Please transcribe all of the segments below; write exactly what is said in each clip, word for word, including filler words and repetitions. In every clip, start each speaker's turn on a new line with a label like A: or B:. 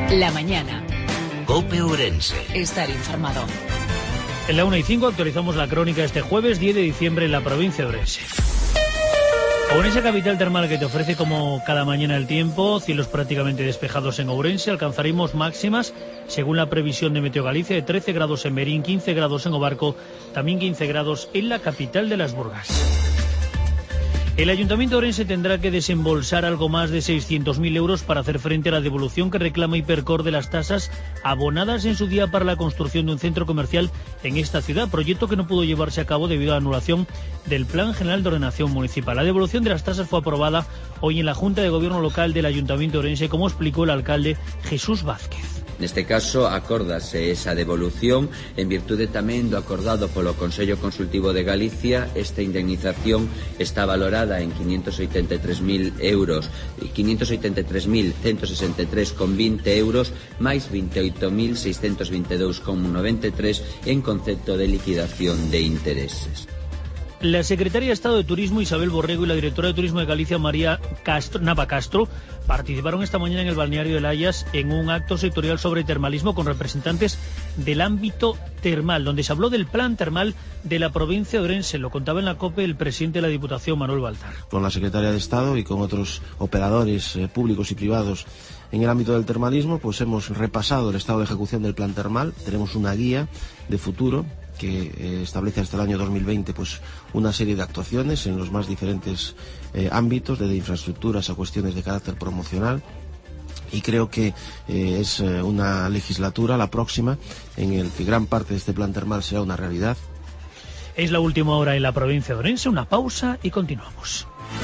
A: La mañana.
B: COPE Ourense.
A: Estar informado.
C: En la una y cinco actualizamos la crónica este jueves diez de diciembre en la provincia de Ourense. Ourense, capital termal que te ofrece como cada mañana el tiempo, cielos prácticamente despejados en Ourense, alcanzaremos máximas, según la previsión de Meteo Galicia, de trece grados en Berín, quince grados en Obarco, también quince grados en la capital de las Burgas. El Ayuntamiento de Ourense tendrá que desembolsar algo más de seiscientos mil euros para hacer frente a la devolución que reclama Hipercor de las tasas abonadas en su día para la construcción de un centro comercial en esta ciudad, proyecto que no pudo llevarse a cabo debido a la anulación del Plan General de Ordenación Municipal. La devolución de las tasas fue aprobada hoy en la Junta de Gobierno Local del Ayuntamiento de Ourense, como explicó el alcalde Jesús Vázquez.
D: Neste caso, acórdase esa devolución en virtude tamén do acordado polo Consello Consultivo de Galicia. Esta indemnización está valorada en quinientos oitenta e tres mil euros, quinientos oitenta e tres mil ciento sesenta e tres con vinte euros, máis veinte e oito mil seiscentos veinte e dous con noventa e tres en concepto de liquidación de intereses.
C: La secretaria de Estado de Turismo, Isabel Borrego, y la directora de Turismo de Galicia, María Castro, Nava Castro, participaron esta mañana en el balneario de Layas en un acto sectorial sobre termalismo con representantes del ámbito termal, donde se habló del plan termal de la provincia de Ourense. Lo contaba en la COPE el presidente de la Diputación, Manuel Baltar.
E: Con la secretaria de Estado y con otros operadores eh, públicos y privados en el ámbito del termalismo, pues hemos repasado el estado de ejecución del plan termal. Tenemos una guía de futuro que eh, establece hasta el año dos mil veinte pues una serie de actuaciones en los más diferentes eh, ámbitos, desde infraestructuras a cuestiones de carácter promocional, y creo que eh, es eh, una legislatura, la próxima, en el que gran parte de este plan termal será una realidad.
C: Es la última hora en la provincia de Ourense, una pausa y continuamos.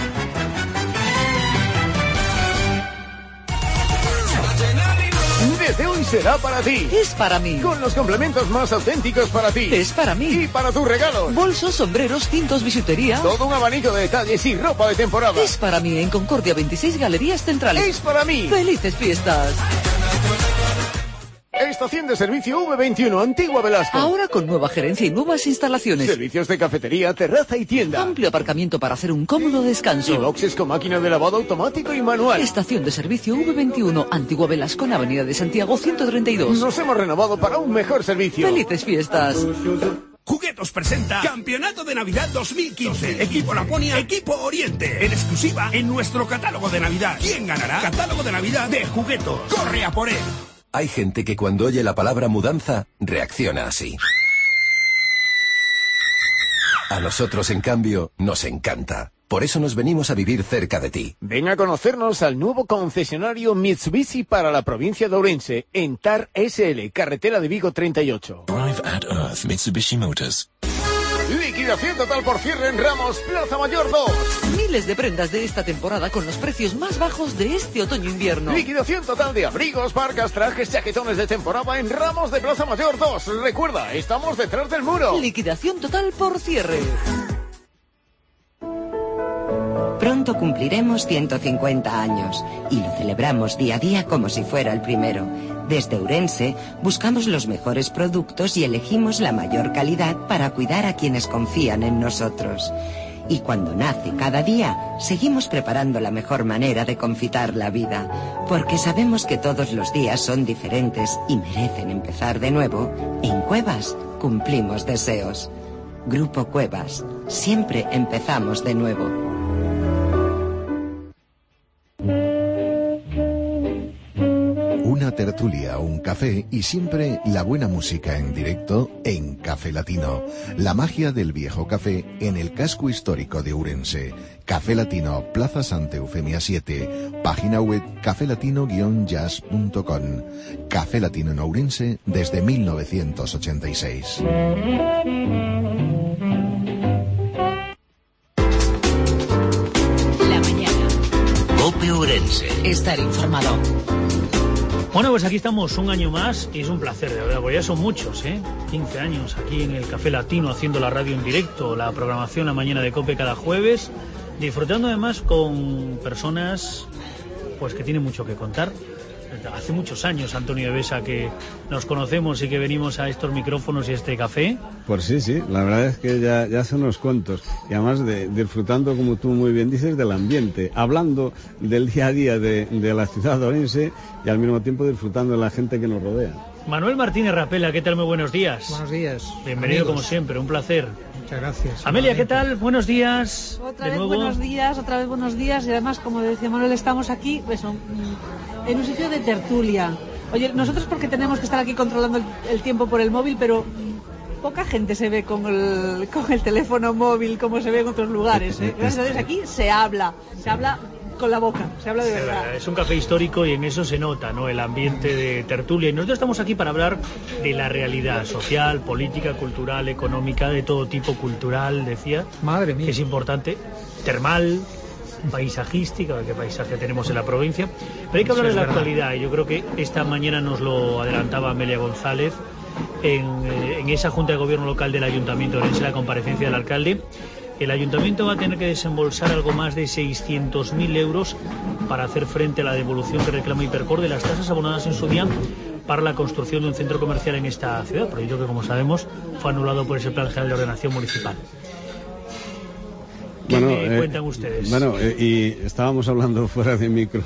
F: Desde hoy será para ti.
G: Es para mí.
F: Con los complementos más auténticos para ti.
G: Es para mí.
F: Y para tus regalos.
G: Bolsos, sombreros, cintos, bisutería.
F: Todo un abanico de detalles y ropa de temporada.
G: Es para mí en Concordia veintiséis, Galerías Centrales.
F: Es para mí.
G: ¡Felices fiestas!
F: Estación de servicio V veintiuno, Antigua Velasco.
G: Ahora con nueva gerencia y nuevas instalaciones.
F: Servicios de cafetería, terraza y tienda.
G: Amplio aparcamiento para hacer un cómodo descanso.
F: Y boxes con máquina de lavado automático y manual.
G: Estación de servicio V veintiuno, Antigua Velasco, en Avenida de Santiago ciento treinta y dos.
F: Nos hemos renovado para un mejor servicio.
G: ¡Felices fiestas!
H: Juguetos presenta Campeonato de Navidad dos mil quince. Equipo Laponia, Equipo Oriente. En exclusiva en nuestro catálogo de Navidad. ¿Quién ganará? Catálogo de Navidad de Juguetos. ¡Corre a por él!
B: Hay gente que cuando oye la palabra mudanza, reacciona así. A nosotros, en cambio, nos encanta. Por eso nos venimos a vivir cerca de ti.
F: Ven a conocernos al nuevo concesionario Mitsubishi para la provincia de Ourense, en T A R S L, carretera de Vigo treinta y ocho.
I: Drive at Earth, Mitsubishi Motors.
F: Liquidación total por cierre en Ramos, Plaza Mayor dos.
G: Miles de prendas de esta temporada con los precios más bajos de este otoño-invierno.
F: Liquidación total de abrigos, parcas, trajes, chaquetones de temporada en Ramos de Plaza Mayor dos. Recuerda, estamos detrás del muro.
G: Liquidación total por cierre.
J: Pronto cumpliremos ciento cincuenta años y lo celebramos día a día como si fuera el primero. Desde Ourense buscamos los mejores productos y elegimos la mayor calidad para cuidar a quienes confían en nosotros. Y cuando nace cada día, seguimos preparando la mejor manera de confitar la vida, porque sabemos que todos los días son diferentes y merecen empezar de nuevo. En Cuevas cumplimos deseos. Grupo Cuevas, siempre empezamos de nuevo.
K: Una tertulia, un café y siempre la buena música en directo en Café Latino. La magia del viejo café en el casco histórico de Ourense. Café Latino, Plaza Santa Eufemia siete. Página web cafelatino guion jazz punto com. Café Latino en Ourense desde mil novecientos ochenta y seis.
A: La mañana.
B: COPE Ourense.
A: Estar informado.
C: Bueno, pues aquí estamos un año más y es un placer, de verdad, porque ya son muchos, ¿eh? quince años aquí en el Café Latino haciendo la radio en directo, la programación la mañana de COPE cada jueves, disfrutando además con personas pues que tienen mucho que contar, hace muchos años, Antonio Besa, que nos conocemos y que venimos a estos micrófonos y a este café.
L: Pues sí, sí, la verdad es que ya, ya hace unos cuantos, y además de, disfrutando, como tú muy bien dices, del ambiente, hablando del día a día de, de la ciudad de Orense y al mismo tiempo disfrutando de la gente que nos rodea.
C: Manuel Martínez Rapela, ¿qué tal? Muy buenos días.
M: Buenos días.
C: Bienvenido
M: amigos.
C: como siempre, un placer.
M: Muchas gracias.
C: Amelia, ¿qué tal? Buenos días.
N: Otra
C: de
N: vez
C: nuevo.
N: buenos días, otra vez buenos días, y además, como decía Manuel, estamos aquí pues, en un sitio de tertulia. Oye, nosotros porque tenemos que estar aquí controlando el, el tiempo por el móvil, pero poca gente se ve con el, con el teléfono móvil como se ve en otros lugares, ¿eh? Gracias a Dios aquí se habla, se habla con la boca, se habla de verdad.
C: Es un café histórico y en eso se nota, ¿no?, el ambiente de tertulia. Y nosotros estamos aquí para hablar de la realidad social, política, cultural, económica, de todo tipo, cultural, decía.
M: Madre mía.
C: Que es importante, termal, paisajística, qué paisaje tenemos en la provincia. Pero hay que hablar de la actualidad, y yo creo que esta mañana nos lo adelantaba Amelia González en, en esa Junta de Gobierno local del Ayuntamiento de Orense, la comparecencia del alcalde. El ayuntamiento va a tener que desembolsar algo más de seiscientos mil euros para hacer frente a la devolución que reclama Hipercor de las tasas abonadas en su día para la construcción de un centro comercial en esta ciudad, proyecto que, como sabemos, fue anulado por ese Plan General de Ordenación Municipal. ¿Qué
L: bueno,
C: me
L: eh,
C: cuentan ustedes?
L: Bueno, eh, y estábamos hablando fuera de micro,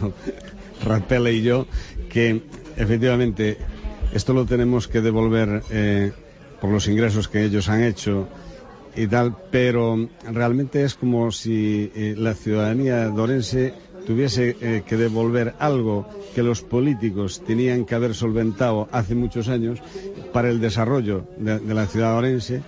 L: Rapela y yo, que efectivamente esto lo tenemos que devolver eh, por los ingresos que ellos han hecho y tal, pero realmente es como si eh, la ciudadanía de Orense tuviese eh, que devolver algo que los políticos tenían que haber solventado hace muchos años para el desarrollo de, de la ciudad de Orense,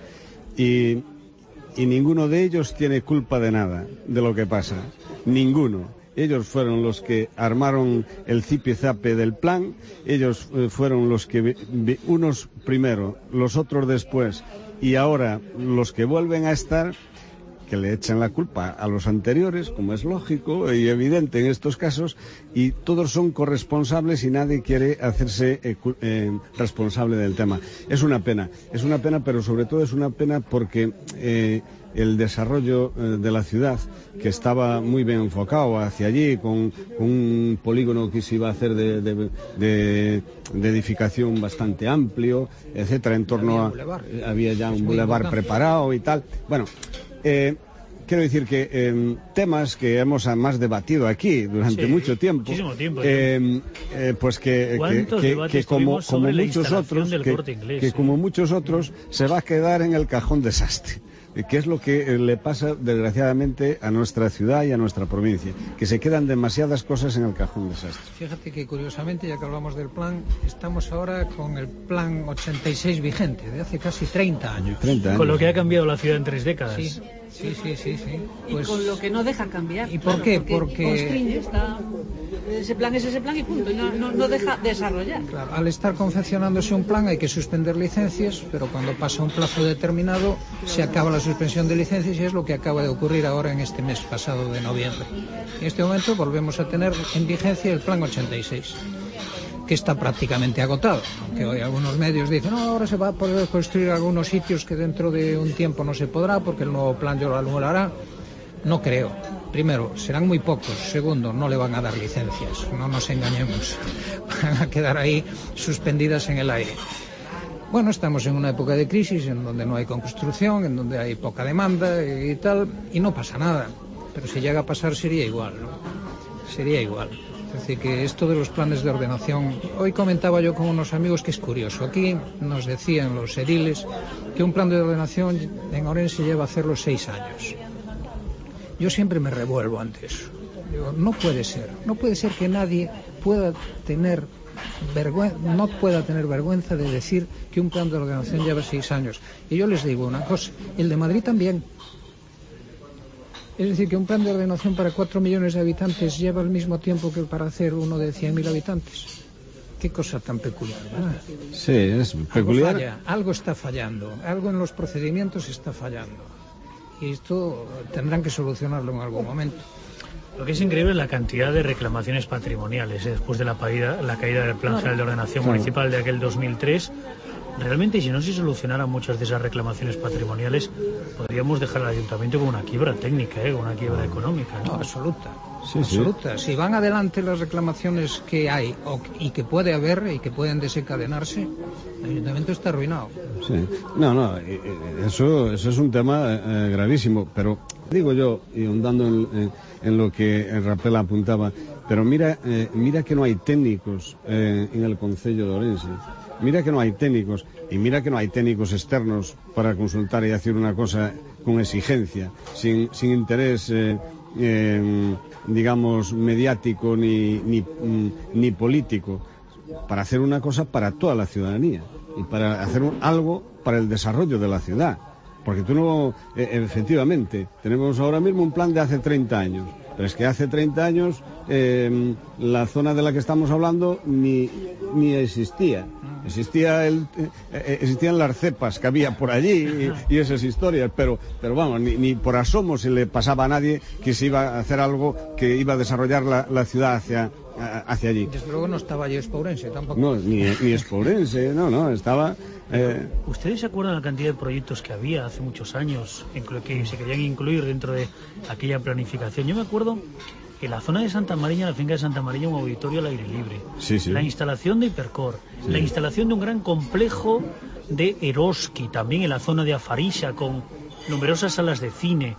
L: y, y ninguno de ellos tiene culpa de nada de lo que pasa, ninguno. Ellos fueron los que armaron el zipizape del plan, ellos eh, fueron los que, vi, vi, unos primero, los otros después, y ahora los que vuelven a estar, que le echan la culpa a los anteriores, como es lógico y evidente en estos casos, y todos son corresponsables y nadie quiere hacerse eh, eh, responsable del tema. Es una pena, es una pena, pero sobre todo es una pena porque eh, el desarrollo eh, de la ciudad, que estaba muy bien enfocado hacia allí, con, con un polígono que se iba a hacer de, de, de, de edificación bastante amplio, etcétera, en torno a... Eh, había ya un bulevar preparado y tal. Bueno, eh, quiero decir que eh, temas que hemos además debatido aquí durante
C: sí,
L: mucho tiempo,
C: muchísimo tiempo
L: eh, eh, pues que, que, que, que como, como muchos otros, que, que como muchos otros se va a quedar en el cajón desastre, que es lo que le pasa desgraciadamente a nuestra ciudad y a nuestra provincia, que se quedan demasiadas cosas en el cajón desastre.
M: Fíjate que curiosamente, ya que hablamos del plan, estamos ahora con el plan ochenta y seis vigente, de hace casi treinta años.
L: treinta años.
C: Con lo que ha cambiado la ciudad en tres décadas.
M: Sí. Sí, sí, sí, sí.
N: Pues... Y con lo que no deja cambiar.
M: ¿Y por
N: claro,
M: qué?
N: Porque,
M: porque...
N: constriñe, está... ese plan es ese plan y punto, y no, no, no deja desarrollar.
M: Claro, al estar confeccionándose un plan hay que suspender licencias, pero cuando pasa un plazo determinado se acaba la suspensión de licencias, y es lo que acaba de ocurrir ahora en este mes pasado de noviembre. En este momento volvemos a tener en vigencia el plan ochenta y seis, que está prácticamente agotado, aunque hoy algunos medios dicen no, ahora se va a poder construir algunos sitios que dentro de un tiempo no se podrá porque el nuevo plan ya lo anulará. No creo. Primero, serán muy pocos. Segundo, no le van a dar licencias, no nos engañemos, van a quedar ahí suspendidas en el aire. Bueno, estamos en una época de crisis en donde no hay construcción, en donde hay poca demanda y tal, y no pasa nada, pero si llega a pasar sería igual, ¿no? Sería igual. Es decir, que esto de los planes de ordenación, hoy comentaba yo con unos amigos que es curioso. Aquí nos decían los ediles que un plan de ordenación en Orense lleva a hacerlo seis años. Yo siempre me revuelvo ante eso. Digo, no puede ser, no puede ser que nadie pueda tener vergüenza, no pueda tener vergüenza de decir que un plan de ordenación lleva seis años. Y yo les digo una cosa, el de Madrid también. Es decir, que un plan de ordenación para cuatro millones de habitantes lleva el mismo tiempo que para hacer uno de cien mil habitantes. Qué cosa tan peculiar, ¿verdad?
L: Sí, es peculiar.
M: Algo falla, algo está fallando, algo en los procedimientos está fallando. Y esto tendrán que solucionarlo en algún momento.
C: Lo que es increíble es la cantidad de reclamaciones patrimoniales, ¿eh? Después de la caída, la caída del Plan General de Ordenación Municipal de aquel dos mil tres. realmente, si no se solucionaran muchas de esas reclamaciones patrimoniales, podríamos dejar al ayuntamiento con una quiebra técnica, ¿eh? Con una quiebra económica, ¿no?
M: No, absoluta.
L: Sí,
M: absoluta.
L: sí.
M: Si van adelante las reclamaciones que hay o, y que puede haber y que pueden desencadenarse, el ayuntamiento está arruinado.
L: Sí. No, no, eso, eso es un tema eh, gravísimo, pero digo yo, y ahondando en, en, en lo que Rapela apuntaba, pero mira, eh, mira que no hay técnicos eh, en el Concello de Ourense. Mira que no hay técnicos y mira que no hay técnicos externos para consultar y hacer una cosa con exigencia, sin, sin interés, eh, eh, digamos, mediático ni, ni, ni político, para hacer una cosa para toda la ciudadanía y para hacer un, algo para el desarrollo de la ciudad. Porque tú no, eh, efectivamente, tenemos ahora mismo un plan de hace treinta años. Pero es que hace treinta años eh, la zona de la que estamos hablando ni, ni existía. Existía el, eh, existían las cepas que había por allí y, y esas historias, pero, pero vamos, ni, ni por asomo se le pasaba a nadie que se iba a hacer algo que iba a desarrollar la, la ciudad hacia, hacia allí.
M: Desde luego no estaba allí Expourense tampoco.
L: No, ni, ni Expourense, no, no, estaba... Eh...
C: ¿Ustedes se acuerdan la cantidad de proyectos que había hace muchos años en que se querían incluir dentro de aquella planificación? Yo me acuerdo en la zona de Santa María, en la finca de Santa María, un auditorio al aire libre,
L: sí, sí.
C: La instalación de Hipercor, sí. La instalación de un gran complejo de Eroski, también en la zona de Afarisha, con numerosas salas de cine,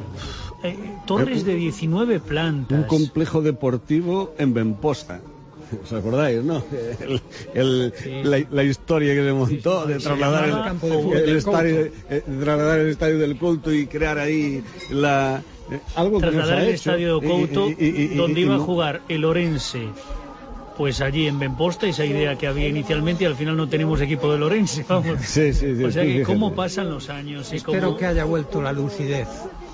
C: eh, torres de diecinueve plantas.
L: Un complejo deportivo en Benposta. ¿Os acordáis, no? El, el, sí. la, la historia que se montó de trasladar el, campo de el, el estadio, eh, trasladar el estadio del Couto y crear ahí la eh, algo que
C: trasladar
L: no se
C: el
L: ha
C: estadio
L: hecho.
C: de Couto,
L: y, y, y, y,
C: donde
L: y,
C: iba
L: y,
C: a jugar el Ourense, pues allí en Benposta, esa idea que había inicialmente, y al final no tenemos equipo del Ourense, vamos.
L: Sí, sí, sí,
C: o sea
L: sí,
C: que cómo pasan los años.
M: Espero
C: cómo...
M: que haya vuelto la lucidez.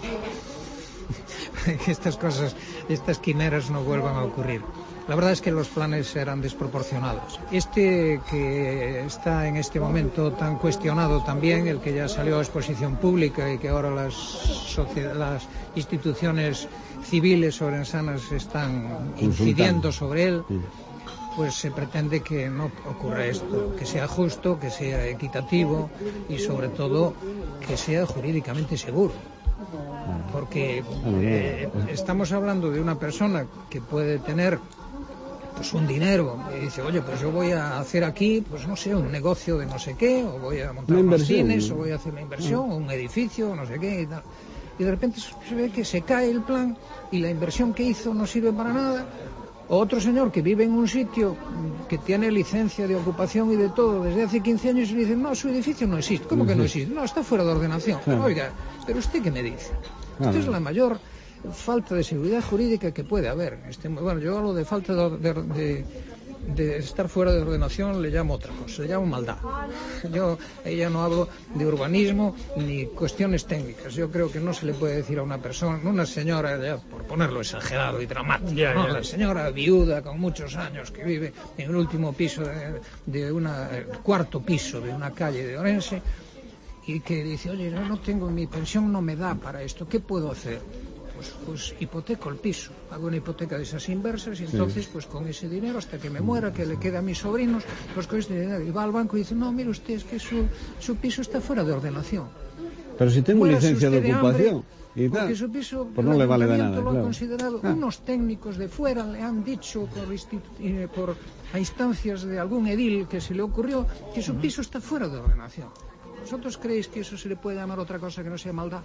M: Que estas cosas, estas quimeras no vuelvan a ocurrir. La verdad es que los planes eran desproporcionados. Este que está en este momento tan cuestionado también, el que ya salió a exposición pública y que ahora las, las instituciones civiles orensanas están incidiendo sobre él, pues se pretende que no ocurra esto, que sea justo, que sea equitativo y sobre todo que sea jurídicamente seguro. Porque eh, estamos hablando de una persona que puede tener pues un dinero y dice, oye, pues yo voy a hacer aquí, pues no sé, un negocio de no sé qué, o voy a montar unos cines, o voy a hacer una inversión, o un edificio, no sé qué y tal. Y de repente se ve que se cae el plan y la inversión que hizo no sirve para nada. O otro señor que vive en un sitio que tiene licencia de ocupación y de todo desde hace quince años y le dicen, no, su edificio no existe. ¿Cómo que no existe? No, está fuera de ordenación. Claro. Oiga, pero ¿usted qué me dice? Claro. Esto es la mayor falta de seguridad jurídica que puede haber. Este, bueno, yo hablo de falta de, de, de, de estar fuera de ordenación, le llamo otra cosa, le llamo maldad. Yo ella no hablo de urbanismo ni cuestiones técnicas. Yo creo que no se le puede decir a una persona, una señora, ya, por ponerlo exagerado y dramático, yeah, ¿no? Yeah. La señora viuda con muchos años que vive en el último piso de, de una el cuarto piso de una calle de Ourense y que dice, oye, no, no tengo, mi pensión no me da para esto, ¿qué puedo hacer? Pues, pues hipoteco el piso, hago una hipoteca de esas inversas y entonces sí. Pues con ese dinero hasta que me muera, que le quede a mis sobrinos, pues con ese dinero y va al banco y dice, no, mire usted, es que su, su piso está fuera de ordenación.
L: Pero si tengo
M: Muérase
L: licencia de ocupación
M: hambre, y tal, porque su piso
L: pues no le vale de nada,
M: lo
L: claro.
M: han considerado, ah. Unos técnicos de fuera le han dicho por, eh, por a instancias de algún edil que se le ocurrió que su piso está fuera de ordenación. ¿Vosotros creéis que eso se le puede llamar otra cosa que no sea maldad?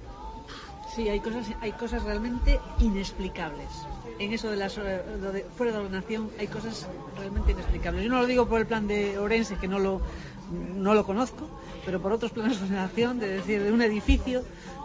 N: Sí, hay cosas, hay cosas realmente inexplicables. En eso de, las, lo de fuera de ordenación hay cosas realmente inexplicables. Yo no lo digo por el plan de Ourense, que no lo, no lo conozco, pero por otros planes de ordenación, de decir, de un edificio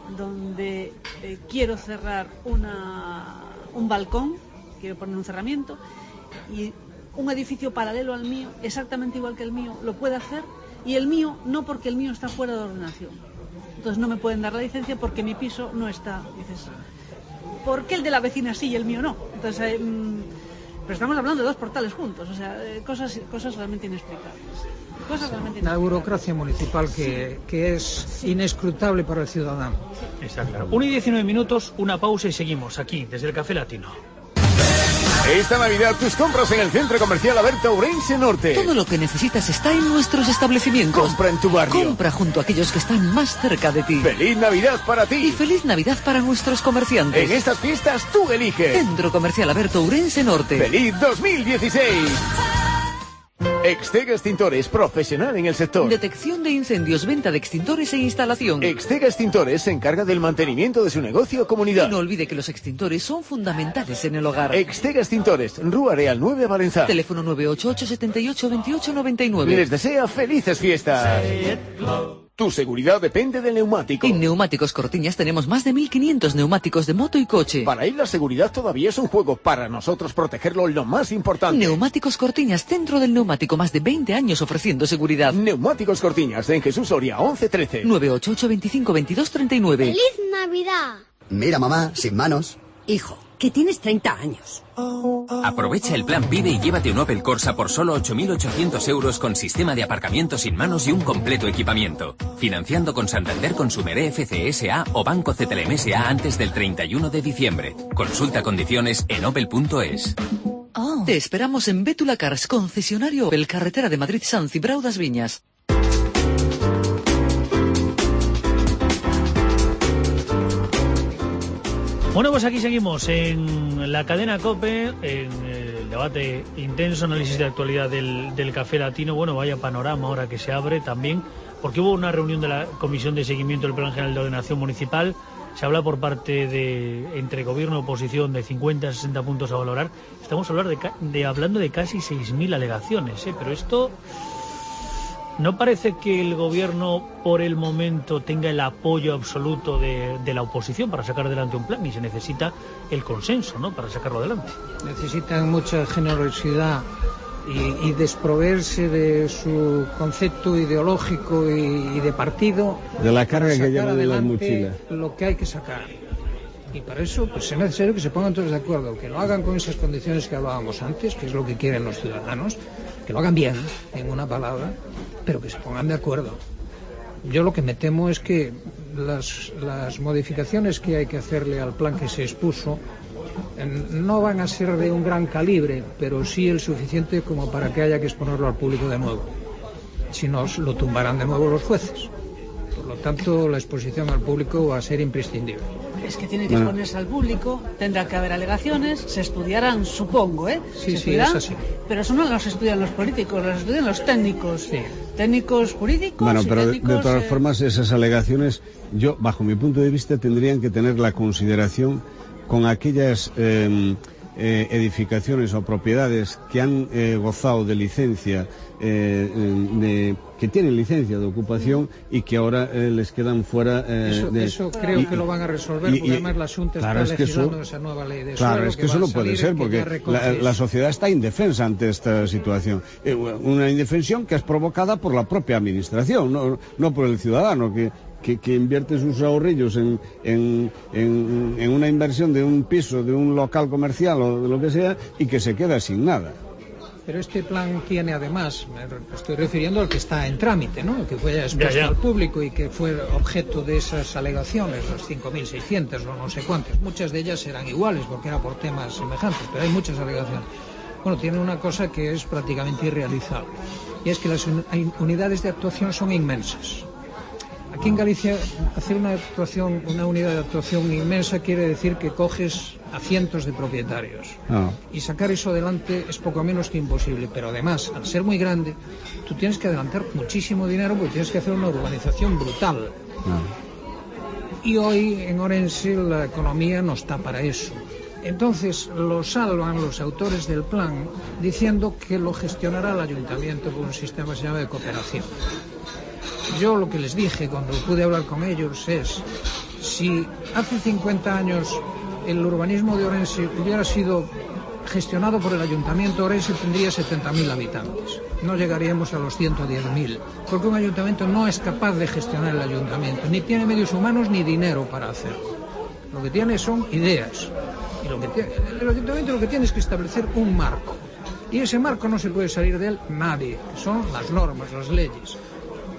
N: donde eh, quiero cerrar una, un balcón, quiero poner un cerramiento, y un edificio paralelo al mío, exactamente igual que el mío, lo puede hacer, y el mío no, porque el mío está fuera de ordenación. Entonces no me pueden dar la licencia porque mi piso no está. Dices, ¿por qué el de la vecina sí y el mío no? Entonces, eh, pero estamos hablando de dos portales juntos, o sea, eh, cosas, cosas realmente inexplicables. Cosas realmente inexplicables.
M: La burocracia municipal que, que es sí. inescrutable para el ciudadano.
C: Está claro. uno y diecinueve minutos, una pausa y seguimos aquí, desde el Café Latino.
F: Esta Navidad tus compras en el Centro Comercial Aberta Ourense Norte.
G: Todo lo que necesitas está en nuestros establecimientos.
F: Compra en tu barrio.
G: Compra junto a aquellos que están más cerca de ti.
F: ¡Feliz Navidad para ti!
G: Y feliz Navidad para nuestros comerciantes.
F: En estas fiestas tú eliges.
G: Centro Comercial Aberta Ourense Norte.
F: ¡Feliz dos mil dieciséis! Extega Extintores, profesional en el sector.
G: Detección de incendios, venta de extintores e instalación.
F: Extega Extintores se encarga del mantenimiento de su negocio o comunidad.
G: Y no olvide que los extintores son fundamentales en el hogar.
F: Extega Extintores, Rúa Real nueve, Valenzá.
G: Teléfono nueve ocho ocho, siete ocho, veintiocho noventa y nueve.
F: Les desea felices fiestas. Tu seguridad depende del neumático.
G: En Neumáticos Cortiñas tenemos más de mil quinientos neumáticos de moto y coche.
F: Para él la seguridad todavía es un juego. Para nosotros protegerlo lo más importante.
G: Neumáticos Cortiñas, centro del neumático, más de veinte años ofreciendo seguridad.
F: Neumáticos Cortiñas, en Jesús Soria, once trece.
G: nueve ocho ocho, veinticinco, veintidós, treinta y nueve.
O: ¡Feliz Navidad!
P: Mira, mamá, sin manos.
Q: Hijo, que tienes treinta años.
R: Aprovecha el plan PIDE y llévate un Opel Corsa por solo ocho mil ochocientos euros con sistema de aparcamiento sin manos y un completo equipamiento. Financiando con Santander Consumer E F C S A o Banco C T L M S A antes del treinta y uno de diciembre. Consulta condiciones en opel punto es.
G: Oh. Te esperamos en Bétula Cars, concesionario Opel, carretera de Madrid-San Cibrao das Viñas.
C: Bueno, pues aquí seguimos en la cadena COPE, en el debate intenso, análisis de actualidad del, del Café Latino. Bueno, vaya panorama ahora que se abre también, porque hubo una reunión de la Comisión de Seguimiento del Plan General de Ordenación Municipal. Se habla por parte de, entre gobierno y oposición, de cincuenta a sesenta puntos a valorar. Estamos hablando de, de, hablando de casi seis mil alegaciones, ¿eh? Pero esto... ¿No parece que el gobierno por el momento tenga el apoyo absoluto de, de la oposición para sacar adelante un plan? Y se necesita el consenso, ¿no?, para sacarlo adelante.
M: Necesitan mucha generosidad y, y desproveerse de su concepto ideológico y, y de partido.
L: De la carga que llevan de las mochilas.
M: Lo que hay que sacar. Y para eso pues es necesario que se pongan todos de acuerdo, que lo hagan con esas condiciones que hablábamos antes, que es lo que quieren los ciudadanos, que lo hagan bien, en una palabra, pero que se pongan de acuerdo. Yo lo que me temo es que las, las modificaciones que hay que hacerle al plan que se expuso no van a ser de un gran calibre, pero sí el suficiente como para que haya que exponerlo al público de nuevo. Si no, lo tumbarán de nuevo los jueces. Por lo tanto, la exposición al público va a ser imprescindible.
N: Es que tiene que bueno. exponerse al público, tendrá que haber alegaciones, se estudiarán, supongo, ¿eh?
M: Sí,
N: se
M: sí, es así.
N: Pero eso no los estudian los políticos, los estudian los técnicos.
M: Sí.
N: Técnicos jurídicos.
L: Bueno, pero
N: técnicos,
L: de, de todas
N: eh...
L: formas, esas alegaciones, yo, bajo mi punto de vista, tendrían que tener la consideración con aquellas eh, eh, edificaciones o propiedades que han eh, gozado de licencia, eh, de, que tienen licencia de ocupación y que ahora eh, les quedan fuera eh,
M: eso,
L: de...
M: Eso creo y, que lo van a resolver, y, porque además la Junta
L: claro,
M: está
L: es que
M: legislando
L: eso,
M: esa nueva ley de
L: Claro,
M: suelo,
L: es que,
M: que
L: eso no puede ser, porque la, la sociedad está indefensa ante esta situación. Eh, una indefensión que es provocada por la propia administración, no, no por el ciudadano, que... Que, que invierte sus ahorrillos en, en, en, en una inversión de un piso, de un local comercial o de lo que sea, y que se queda sin nada.
M: Pero este plan tiene además, me estoy refiriendo al que está en trámite, ¿no?, el que fue expuesto
C: ya, ya.
M: al público y que fue objeto de esas alegaciones, los cinco mil seiscientos o no sé cuántas. Muchas de ellas eran iguales porque era por temas semejantes, pero hay muchas alegaciones. Bueno, tiene una cosa que es prácticamente irrealizable, y es que las unidades de actuación son inmensas. Aquí en Galicia, hacer una actuación, una unidad de actuación inmensa quiere decir que coges a cientos de propietarios.
L: Oh.
M: Y sacar eso adelante es poco menos que imposible. Pero además, al ser muy grande, tú tienes que adelantar muchísimo dinero porque tienes que hacer una urbanización brutal. Oh. Y hoy en Orense la economía no está para eso. Entonces lo salvan los autores del plan diciendo que lo gestionará el ayuntamiento por un sistema que se llama de cooperación. Yo lo que les dije cuando pude hablar con ellos es, si hace cincuenta años el urbanismo de Orense hubiera sido gestionado por el ayuntamiento, Orense tendría setenta mil habitantes. No llegaríamos a los ciento diez mil, porque un ayuntamiento no es capaz de gestionar el ayuntamiento, ni tiene medios humanos ni dinero para hacerlo. Lo que tiene son ideas. Y lo que tiene, el ayuntamiento lo que tiene es que establecer un marco. Y ese marco no se puede salir de él nadie, son las normas, las leyes.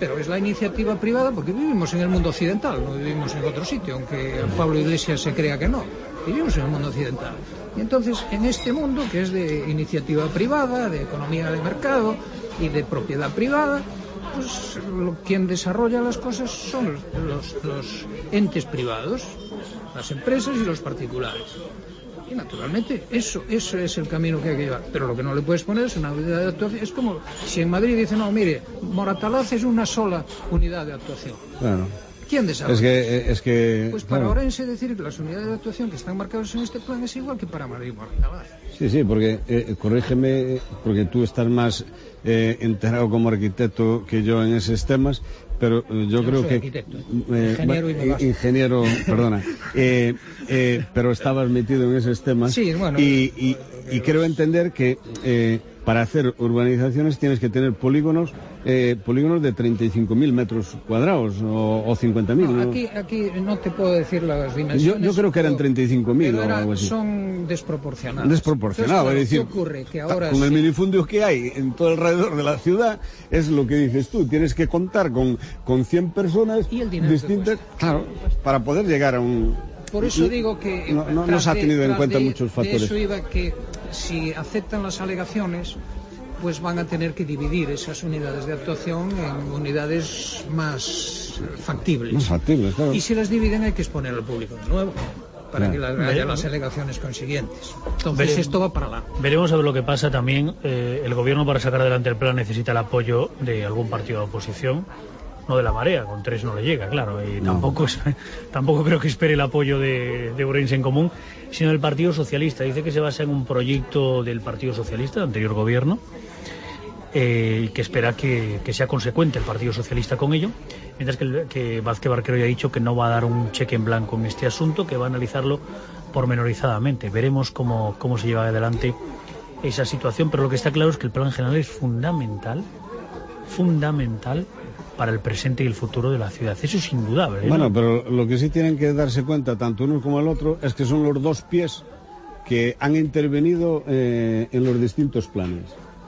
M: pero es la iniciativa privada porque vivimos en el mundo occidental, no vivimos en otro sitio, aunque Pablo Iglesias se crea que no, vivimos en el mundo occidental. Y entonces, en este mundo que es de iniciativa privada, de economía de mercado y de propiedad privada, pues lo, quien desarrolla las cosas son los, los, los entes privados, las empresas y los particulares. Y naturalmente eso, eso es el camino que hay que llevar. Pero lo que no le puedes poner es una unidad de actuación. Es como si en Madrid dicen, no, mire, Moratalaz es una sola unidad de actuación.
L: Claro.
M: ¿Quién desarrolla?
L: Es que, es que
M: pues para
L: claro.
M: Orense decir que las unidades de actuación que están marcadas en este plan es igual que para Madrid Moratalaz.
L: Sí, sí, porque, eh, corrígeme, porque tú estás más eh, enterado como arquitecto que yo en esos temas, pero eh, yo, yo creo
M: no soy
L: que...
M: arquitecto,
L: eh,
M: ingeniero y me basta.
L: Ingeniero, perdona, eh, eh, pero estabas metido en esos temas.
M: Sí, bueno.
L: Y, y, y creo entender que eh, para hacer urbanizaciones tienes que tener polígonos eh, polígonos de treinta y cinco mil metros cuadrados o, o cincuenta mil.
M: No,
L: ¿no?
M: aquí, aquí no te puedo decir las dimensiones.
L: Yo, yo creo que eran treinta y cinco mil o
M: era,
L: algo así.
M: Son desproporcionadas.
L: Desproporcionado,
M: Entonces,
L: es decir,
M: ¿qué ocurre? Que ahora
L: con
M: sí.
L: el minifundio que hay en todo alrededor de la ciudad, es lo que dices tú, tienes que contar con, con cien personas
M: ¿Y el dinero
L: distintas, claro, para poder llegar a un...
M: Por eso digo que
L: no, no, no se ha tenido
M: de,
L: en cuenta
M: de,
L: muchos factores.
M: De eso iba que si aceptan las alegaciones, pues van a tener que dividir esas unidades de actuación en unidades más factibles.
L: Más factibles, claro.
M: Y si las dividen hay que exponer al público de nuevo, para
C: Claro.
M: que las, haya
C: Veremos.
M: las alegaciones consiguientes. Entonces
C: Veremos.
M: esto va para largo.
C: Veremos a ver lo que pasa también. Eh, el gobierno para sacar adelante el plan necesita el apoyo de algún partido de oposición. No de la Marea, con tres no le llega, claro, y
L: No.
C: tampoco es- tampoco creo que espere el apoyo de, de Ourense en Común, sino del Partido Socialista. Dice que se basa en un proyecto del Partido Socialista, del anterior gobierno, eh, y que espera que, que sea consecuente el Partido Socialista con ello, mientras que, el- que Vázquez Barquero ya ha dicho que no va a dar un cheque en blanco en este asunto, que va a analizarlo pormenorizadamente. Veremos cómo, cómo se lleva adelante esa situación, pero lo que está claro es que el plan general es fundamental, fundamental para el presente y el futuro de la ciudad. Eso es indudable, ¿no?
L: Bueno, pero lo que sí tienen que darse cuenta, tanto uno como el otro, es que son los dos pies que han intervenido eh, en los distintos planes.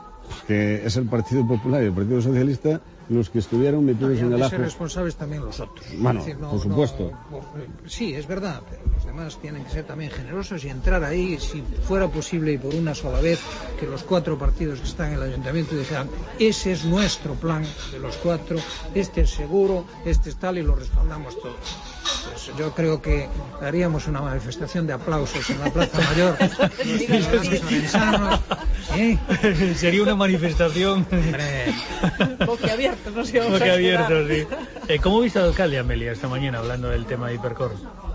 L: Que es el Partido Popular y el Partido Socialista los que estuvieron metidos
M: Y
L: en
M: han
L: el
M: de
L: ajo.
M: ser responsables también los otros.
L: Bueno,
M: Es decir, no-
L: por supuesto.
M: no- por- sí, es verdad, pero los demás tienen que ser también generosos y entrar ahí, si fuera posible y por una sola vez, que los cuatro partidos que están en el ayuntamiento dijeran, ese es nuestro plan de los cuatro, este es seguro, este es tal, y lo respaldamos todos. Pues yo creo que haríamos una manifestación de aplausos en la Plaza Mayor. Los ciudadanos orensanos, ¿eh?
C: Sería una manifestación.
N: Boquiabierto, no sé.
C: Boquiabierto, sí. Eh, ¿Cómo viste al alcalde, Amelia, esta mañana hablando del tema de Hipercor?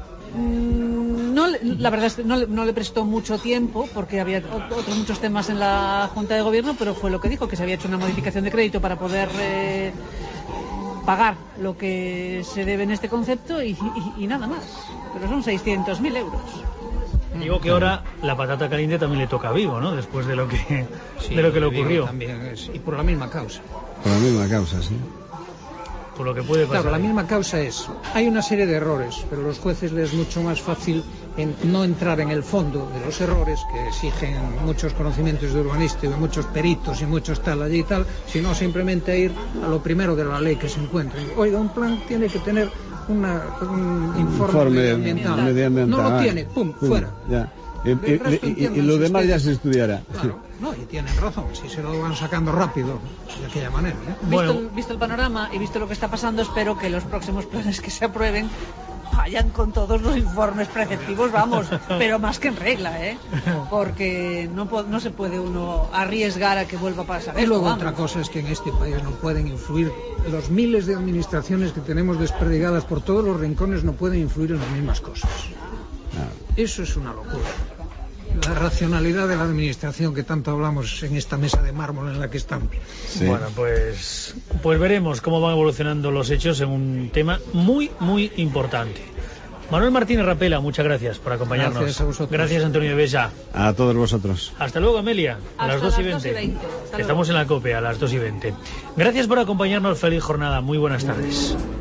N: Mm, No, le- la verdad es que no le, no le prestó mucho tiempo porque había ot- otros muchos temas en la Junta de Gobierno, pero fue lo que dijo, que se había hecho una modificación de crédito para poder eh, pagar lo que se debe en este concepto y, y- y nada más. Pero son seiscientos mil euros.
C: Digo que ahora la patata caliente también le toca a Vigo, ¿no? Después de lo que,
M: Sí,
C: de lo que le
M: digo,
C: ocurrió.
M: también es- y por la misma causa.
L: Por la misma causa, sí.
C: Por lo que puede pasar.
M: Claro, la misma causa es, hay una serie de errores, pero a los jueces les es mucho más fácil en no entrar en el fondo de los errores, que exigen muchos conocimientos de urbanístico, y muchos peritos y muchos tal allí y tal, sino simplemente ir a lo primero de la ley que se encuentre. Oiga, un plan tiene que tener una, un informe,
L: Informe
M: medioambiental.
L: medioambiental.
M: No lo
L: ah,
M: tiene, pum,
L: pum,
M: fuera.
L: Ya. Y,
M: El
L: y-
M: resto
L: y- y
M: entienden
L: lo
M: sus
L: demás ya
M: temas.
L: se estudiará.
M: Claro, no, y tienen razón, si se lo van sacando rápido, de aquella manera. ¿eh?
N: Visto, el, visto el panorama y visto lo que está pasando, espero que los próximos planes que se aprueben vayan con todos los informes preceptivos, vamos, pero más que en regla, ¿eh? Porque no, po- no se puede uno arriesgar a que vuelva a pasar
M: Y
N: esto,
M: luego
N: vamos.
M: otra cosa es que en este país no pueden influir, los miles de administraciones que tenemos desperdigadas por todos los rincones no pueden influir en las mismas cosas. Eso es una locura. La racionalidad de la administración que tanto hablamos en esta mesa de mármol en la que estamos.
C: Bueno, pues, pues veremos cómo van evolucionando los hechos en un tema muy, muy importante. Manuel Martínez Rapela, muchas gracias por acompañarnos.
M: Gracias a vosotros.
C: Gracias, Antonio Besa.
L: A todos vosotros.
C: Hasta luego, Amelia. A
N: Hasta
C: las dos y
N: las dos y
C: veinte.
N: veinte. Hasta luego.
C: Estamos en la COPE a las dos y veinte. Gracias por acompañarnos. Feliz jornada. Muy buenas tardes.